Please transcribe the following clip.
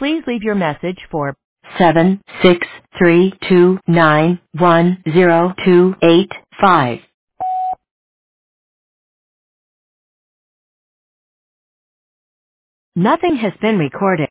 Please leave your message for 763291025. Nothing has been recorded.